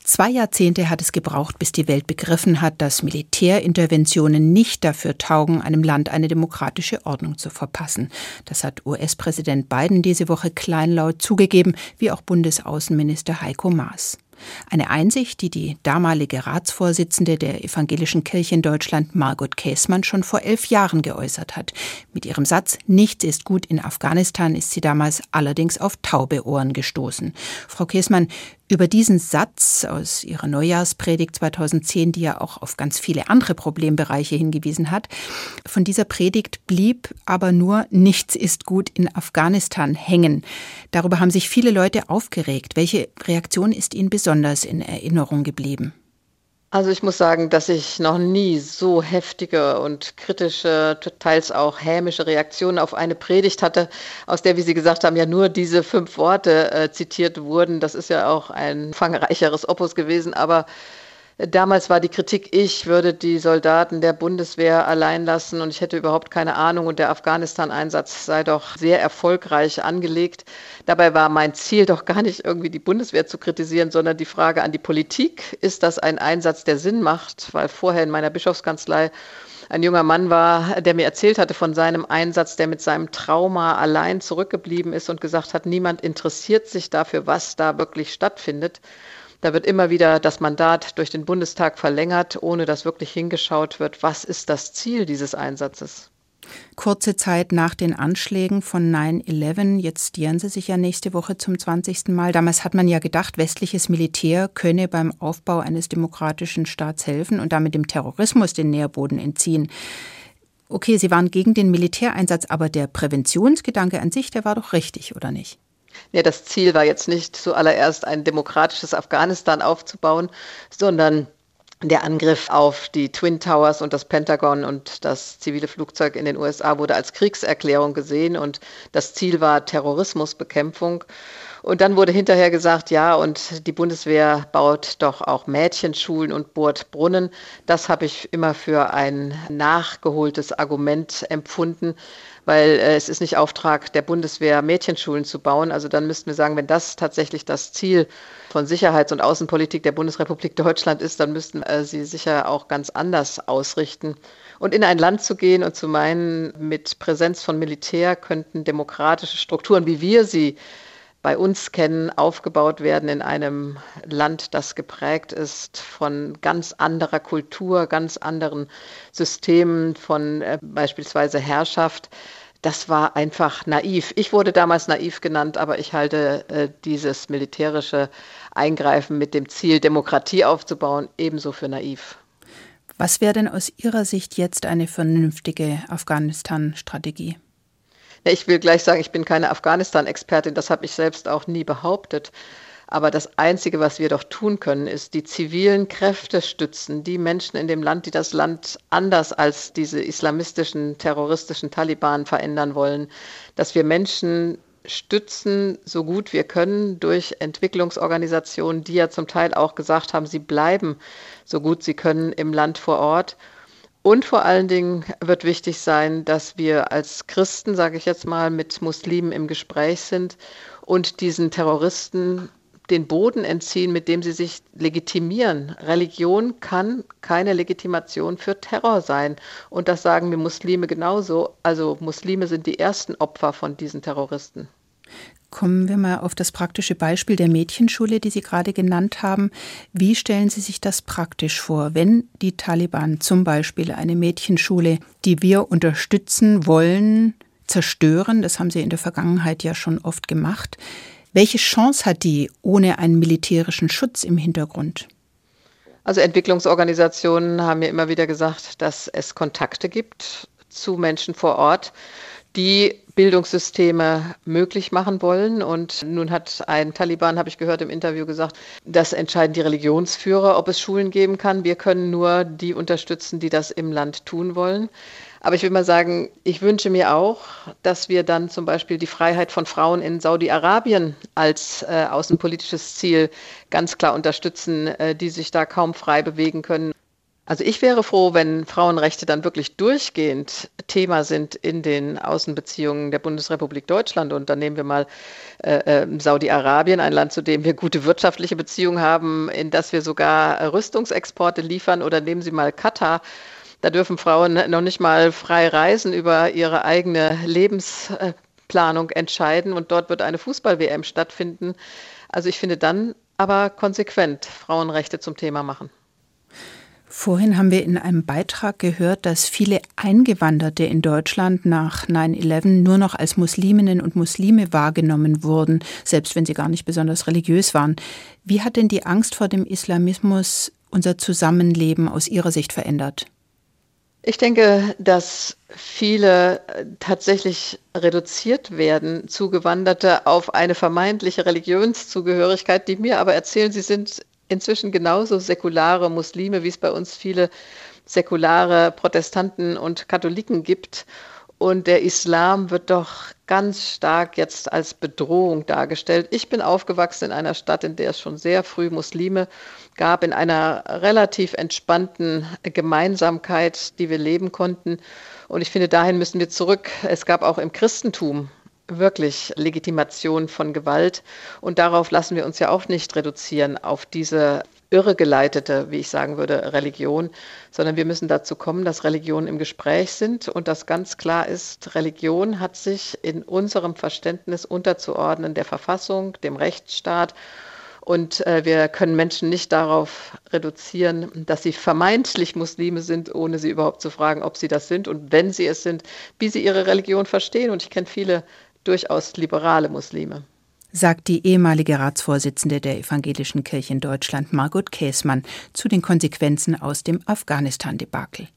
2 Jahrzehnte hat es gebraucht, bis die Welt begriffen hat, dass Militärinterventionen nicht dafür taugen, einem Land eine demokratische Ordnung zu verpassen. Das hat US-Präsident Biden diese Woche kleinlaut zugegeben, wie auch Bundesaußenminister Heiko Maas. Eine Einsicht, die die damalige Ratsvorsitzende der Evangelischen Kirche in Deutschland, Margot Käßmann, schon vor 11 Jahren geäußert hat. Mit ihrem Satz »Nichts ist gut in Afghanistan« ist sie damals allerdings auf taube Ohren gestoßen. Frau Käßmann, über diesen Satz aus ihrer Neujahrspredigt 2010, die ja auch auf ganz viele andere Problembereiche hingewiesen hat, von dieser Predigt blieb aber nur »Nichts ist gut in Afghanistan« hängen. Darüber haben sich viele Leute aufgeregt. Welche Reaktion ist Ihnen besonders in Erinnerung geblieben? Also ich muss sagen, dass ich noch nie so heftige und kritische, teils auch hämische Reaktionen auf eine Predigt hatte, aus der, wie Sie gesagt haben, ja nur diese 5 Worte zitiert wurden. Das ist ja auch ein umfangreicheres Opus gewesen, aber damals war die Kritik, ich würde die Soldaten der Bundeswehr allein lassen und ich hätte überhaupt keine Ahnung und der Afghanistan-Einsatz sei doch sehr erfolgreich angelegt. Dabei war mein Ziel doch gar nicht irgendwie die Bundeswehr zu kritisieren, sondern die Frage an die Politik, ist das ein Einsatz, der Sinn macht? Weil vorher in meiner Bischofskanzlei ein junger Mann war, der mir erzählt hatte von seinem Einsatz, der mit seinem Trauma allein zurückgeblieben ist und gesagt hat, niemand interessiert sich dafür, was da wirklich stattfindet. Da wird immer wieder das Mandat durch den Bundestag verlängert, ohne dass wirklich hingeschaut wird, was ist das Ziel dieses Einsatzes. Kurze Zeit nach den Anschlägen von 9/11, jetzt jähren sie sich ja nächste Woche zum 20. Mal. Damals hat man ja gedacht, westliches Militär könne beim Aufbau eines demokratischen Staats helfen und damit dem Terrorismus den Nährboden entziehen. Okay, Sie waren gegen den Militäreinsatz, aber der Präventionsgedanke an sich, der war doch richtig, oder nicht? Ja, das Ziel war jetzt nicht zuallererst ein demokratisches Afghanistan aufzubauen, sondern der Angriff auf die Twin Towers und das Pentagon und das zivile Flugzeug in den USA wurde als Kriegserklärung gesehen und das Ziel war Terrorismusbekämpfung. Und dann wurde hinterher gesagt, ja, und die Bundeswehr baut doch auch Mädchenschulen und bohrt Brunnen. Das habe ich immer für ein nachgeholtes Argument empfunden, weil es ist nicht Auftrag der Bundeswehr, Mädchenschulen zu bauen. Also dann müssten wir sagen, wenn das tatsächlich das Ziel von Sicherheits- und Außenpolitik der Bundesrepublik Deutschland ist, dann müssten sie sicher auch ganz anders ausrichten. Und in ein Land zu gehen und zu meinen, mit Präsenz von Militär könnten demokratische Strukturen, wie wir sie bei uns kennen, aufgebaut werden in einem Land, das geprägt ist von ganz anderer Kultur, ganz anderen Systemen von beispielsweise Herrschaft. Das war einfach naiv. Ich wurde damals naiv genannt, aber ich halte dieses militärische Eingreifen mit dem Ziel, Demokratie aufzubauen, ebenso für naiv. Was wäre denn aus Ihrer Sicht jetzt eine vernünftige Afghanistan-Strategie? Ich will gleich sagen, ich bin keine Afghanistan-Expertin, das habe ich selbst auch nie behauptet. Aber das Einzige, was wir doch tun können, ist die zivilen Kräfte stützen, die Menschen in dem Land, die das Land anders als diese islamistischen, terroristischen Taliban verändern wollen, dass wir Menschen stützen, so gut wir können, durch Entwicklungsorganisationen, die ja zum Teil auch gesagt haben, sie bleiben so gut sie können im Land vor Ort. Und vor allen Dingen wird wichtig sein, dass wir als Christen, sage ich jetzt mal, mit Muslimen im Gespräch sind und diesen Terroristen den Boden entziehen, mit dem sie sich legitimieren. Religion kann keine Legitimation für Terror sein. Und das sagen wir Muslime genauso. Also Muslime sind die ersten Opfer von diesen Terroristen. Kommen wir mal auf das praktische Beispiel der Mädchenschule, die Sie gerade genannt haben. Wie stellen Sie sich das praktisch vor, wenn die Taliban zum Beispiel eine Mädchenschule, die wir unterstützen wollen, zerstören? Das haben sie in der Vergangenheit ja schon oft gemacht. Welche Chance hat die ohne einen militärischen Schutz im Hintergrund? Also Entwicklungsorganisationen haben mir immer wieder gesagt, dass es Kontakte gibt zu Menschen vor Ort, die Bildungssysteme möglich machen wollen. Und nun hat ein Taliban, habe ich gehört im Interview, gesagt, das entscheiden die Religionsführer, ob es Schulen geben kann. Wir können nur die unterstützen, die das im Land tun wollen. Aber ich will mal sagen, ich wünsche mir auch, dass wir dann zum Beispiel die Freiheit von Frauen in Saudi-Arabien als außenpolitisches Ziel ganz klar unterstützen, die sich da kaum frei bewegen können. Also ich wäre froh, wenn Frauenrechte dann wirklich durchgehend Thema sind in den Außenbeziehungen der Bundesrepublik Deutschland. Und dann nehmen wir mal Saudi-Arabien, ein Land, zu dem wir gute wirtschaftliche Beziehungen haben, in das wir sogar Rüstungsexporte liefern. Oder nehmen Sie mal Katar. Da dürfen Frauen noch nicht mal frei reisen, über ihre eigene Lebensplanung entscheiden. Und dort wird eine Fußball-WM stattfinden. Also ich finde dann aber konsequent Frauenrechte zum Thema machen. Vorhin haben wir in einem Beitrag gehört, dass viele Eingewanderte in Deutschland nach 9/11 nur noch als Musliminnen und Muslime wahrgenommen wurden, selbst wenn sie gar nicht besonders religiös waren. Wie hat denn die Angst vor dem Islamismus unser Zusammenleben aus Ihrer Sicht verändert? Ich denke, dass viele tatsächlich reduziert werden, Zugewanderte, auf eine vermeintliche Religionszugehörigkeit, die mir aber erzählen, sie sind inzwischen genauso säkulare Muslime, wie es bei uns viele säkulare Protestanten und Katholiken gibt. Und der Islam wird doch ganz stark jetzt als Bedrohung dargestellt. Ich bin aufgewachsen in einer Stadt, in der es schon sehr früh Muslime gab, in einer relativ entspannten Gemeinsamkeit, die wir leben konnten. Und ich finde, dahin müssen wir zurück. Es gab auch im Christentum wirklich Legitimation von Gewalt. Und darauf lassen wir uns ja auch nicht reduzieren, auf diese irregeleitete, wie ich sagen würde, Religion, sondern wir müssen dazu kommen, dass Religionen im Gespräch sind und dass ganz klar ist, Religion hat sich in unserem Verständnis unterzuordnen der Verfassung, dem Rechtsstaat. Und wir können Menschen nicht darauf reduzieren, dass sie vermeintlich Muslime sind, ohne sie überhaupt zu fragen, ob sie das sind und wenn sie es sind, wie sie ihre Religion verstehen. Und ich kenne viele durchaus liberale Muslime. Sagt die ehemalige Ratsvorsitzende der Evangelischen Kirche in Deutschland, Margot Käßmann, zu den Konsequenzen aus dem Afghanistan-Debakel.